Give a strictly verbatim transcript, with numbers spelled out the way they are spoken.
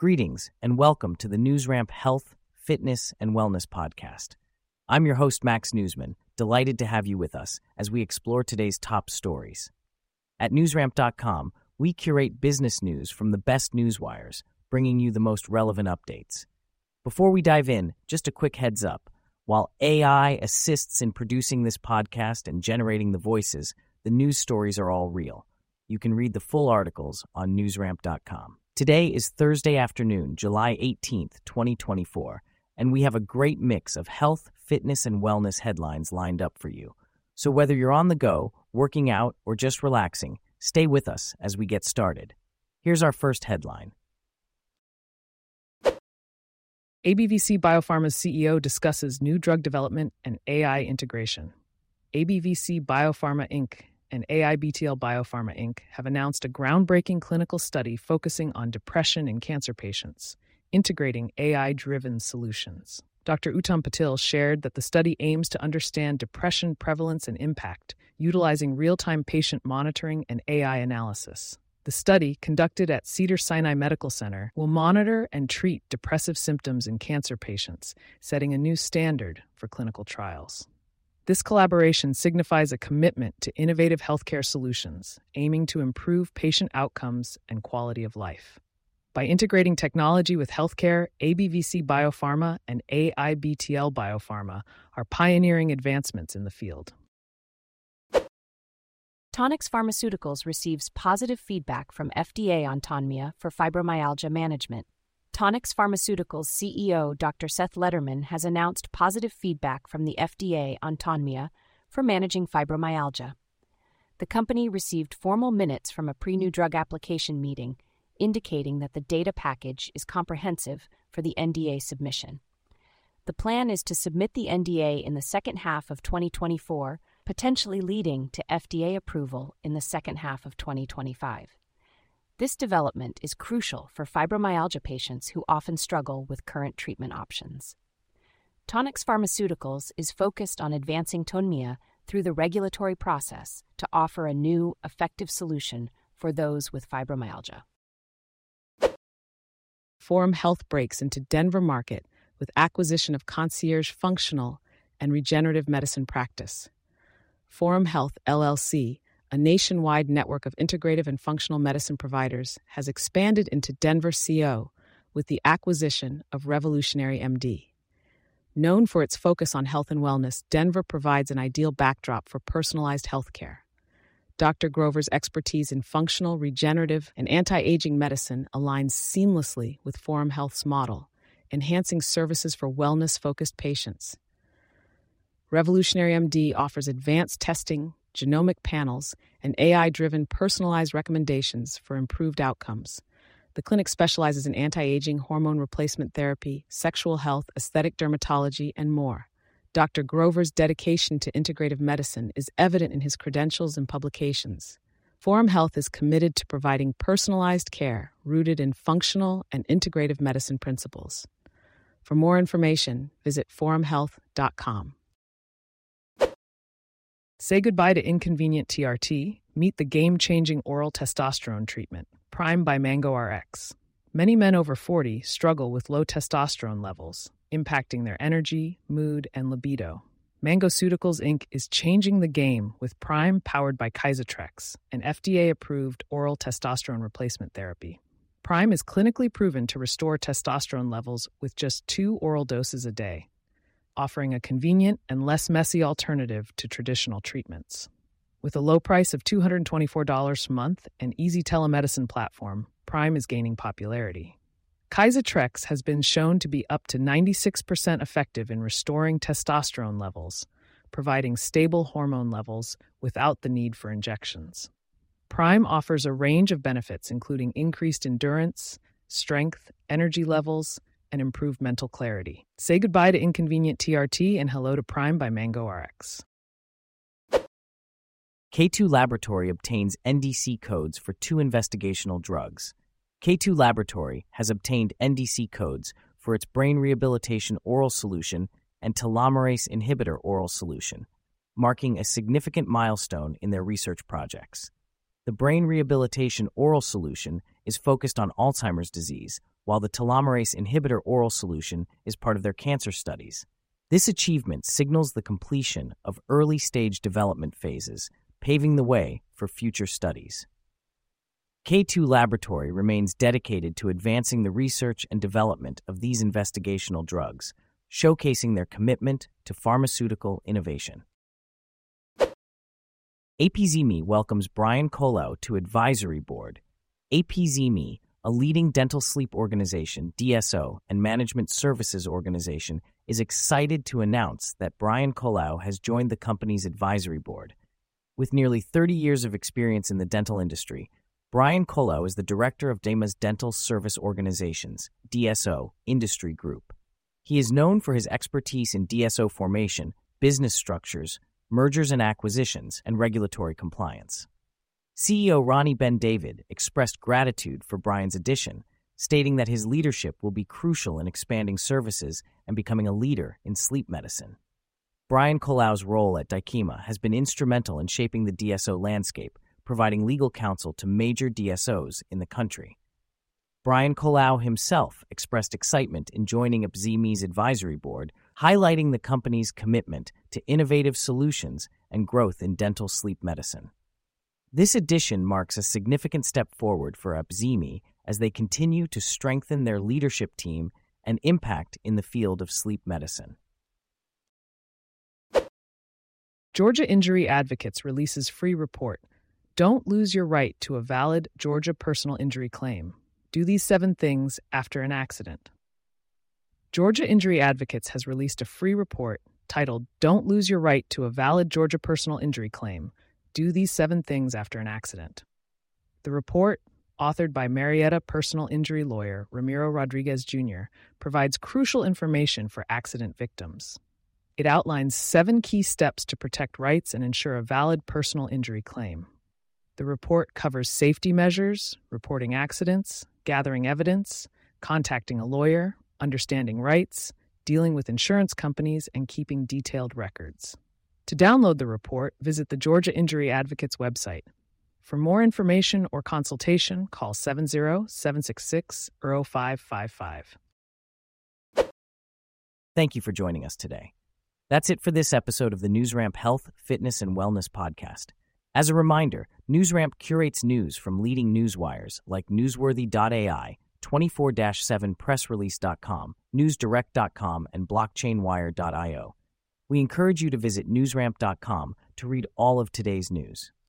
Greetings and welcome to the NewsRamp Health, Fitness, and Wellness Podcast. I'm your host, Max Newsman, delighted to have you with us as we explore today's top stories. At newsramp dot com, we curate business news from the best newswires, bringing you the most relevant updates. Before we dive in, just a quick heads up. While A I assists in producing this podcast and generating the voices, the news stories are all real. You can read the full articles on newsramp dot com. Today is Thursday afternoon, July eighteenth, twenty twenty-four, and we have a great mix of health, fitness, and wellness headlines lined up for you. So whether you're on the go, working out, or just relaxing, stay with us as we get started. Here's our first headline. A B V C Biopharma's C E O discusses new drug development and A I integration. A B V C Biopharma Incorporated and A I B T L Biopharma Incorporated have announced a groundbreaking clinical study focusing on depression in cancer patients, integrating A I-driven solutions. Doctor Uttam Patil shared that the study aims to understand depression prevalence and impact, utilizing real-time patient monitoring and A I analysis. The study, conducted at Cedars-Sinai Medical Center, will monitor and treat depressive symptoms in cancer patients, setting a new standard for clinical trials. This collaboration signifies a commitment to innovative healthcare solutions, aiming to improve patient outcomes and quality of life. By integrating technology with healthcare, A B V C Biopharma and A I B T L Biopharma are pioneering advancements in the field. Tonix Pharmaceuticals receives positive feedback from F D A on Tonmya for fibromyalgia management. Tonix Pharmaceuticals C E O Doctor Seth Lederman has announced positive feedback from the F D A on Tonmya for managing fibromyalgia. The company received formal minutes from a pre-new drug application meeting, indicating that the data package is comprehensive for the N D A submission. The plan is to submit the N D A in the second half of twenty twenty-four, potentially leading to F D A approval in the second half of twenty twenty-five. This development is crucial for fibromyalgia patients who often struggle with current treatment options. Tonix Pharmaceuticals is focused on advancing Tonmya through the regulatory process to offer a new, effective solution for those with fibromyalgia. Forum Health breaks into Denver market with acquisition of Concierge Functional and Regenerative Medicine Practice. Forum Health, L L C, a nationwide network of integrative and functional medicine providers, has expanded into Denver C O with the acquisition of Revolutionary M D. Known for its focus on health and wellness, Denver provides an ideal backdrop for personalized healthcare. Doctor Grover's expertise in functional, regenerative, and anti-aging medicine aligns seamlessly with Forum Health's model, enhancing services for wellness-focused patients. Revolutionary M D offers advanced testing, genomic panels, and A I-driven personalized recommendations for improved outcomes. The clinic specializes in anti-aging, hormone replacement therapy, sexual health, aesthetic dermatology, and more. Doctor Grover's dedication to integrative medicine is evident in his credentials and publications. Forum Health is committed to providing personalized care rooted in functional and integrative medicine principles. For more information, visit forum health dot com. Say goodbye to inconvenient T R T. Meet the game-changing oral testosterone treatment, Prime by MangoRx. Many men over forty struggle with low testosterone levels, impacting their energy, mood, and libido. MangoCeuticals Incorporated is changing the game with Prime powered by Kysotrex, an F D A-approved oral testosterone replacement therapy. Prime is clinically proven to restore testosterone levels with just two oral doses a day, offering a convenient and less messy alternative to traditional treatments. With a low price of two hundred twenty-four dollars a month and easy telemedicine platform, Prime is gaining popularity. Kysotrex has been shown to be up to ninety-six percent effective in restoring testosterone levels, providing stable hormone levels without the need for injections. Prime offers a range of benefits including increased endurance, strength, energy levels, and improved mental clarity. Say goodbye to inconvenient T R T and hello to Prime by MangoRx. K two Laboratory obtains N D C codes for two investigational drugs. K two Laboratory has obtained N D C codes for its brain rehabilitation oral solution and telomerase inhibitor oral solution, marking a significant milestone in their research projects. The brain rehabilitation oral solution is focused on Alzheimer's disease, while the telomerase inhibitor oral solution is part of their cancer studies. This achievement signals the completion of early-stage development phases, paving the way for future studies. K two Laboratory remains dedicated to advancing the research and development of these investigational drugs, showcasing their commitment to pharmaceutical innovation. A P Z M E welcomes Brian Kolow to Advisory Board. A P Z M E, a leading dental sleep organization, D S O, and management services organization, is excited to announce that Brian Kolow has joined the company's advisory board. With nearly thirty years of experience in the dental industry, Brian Kolow is the director of D A M A's Dental Service Organizations, D S O, industry group. He is known for his expertise in D S O formation, business structures, mergers and acquisitions, and regulatory compliance. C E O Ronnie Ben David expressed gratitude for Brian's addition, stating that his leadership will be crucial in expanding services and becoming a leader in sleep medicine. Brian Kolow's role at Dykema has been instrumental in shaping the D S O landscape, providing legal counsel to major D S Os in the country. Brian Kolow himself expressed excitement in joining A P Z M E's advisory board, highlighting the company's commitment to innovative solutions and growth in dental sleep medicine. This addition marks a significant step forward for A P Z M E as they continue to strengthen their leadership team and impact in the field of sleep medicine. Georgia Injury Advocates releases free report. Don't lose your right to a valid Georgia personal injury claim. Do these seven things after an accident. Georgia Injury Advocates has released a free report titled Don't Lose Your Right to a Valid Georgia Personal Injury Claim. Do these seven things after an accident. The report, authored by Marietta personal injury lawyer Ramiro Rodriguez Junior, provides crucial information for accident victims. It outlines seven key steps to protect rights and ensure a valid personal injury claim. The report covers safety measures, reporting accidents, gathering evidence, contacting a lawyer, understanding rights, dealing with insurance companies, and keeping detailed records. To download the report, visit the Georgia Injury Advocates website. For more information or consultation, call seven zero, seven six six, zero five five five. Thank you for joining us today. That's it for this episode of the NewsRamp Health, Fitness, and Wellness podcast. As a reminder, NewsRamp curates news from leading news wires like newsworthy dot A I, twenty-four seven press release dot com, news direct dot com, and blockchain wire dot io. We encourage you to visit newsramp dot com to read all of today's news.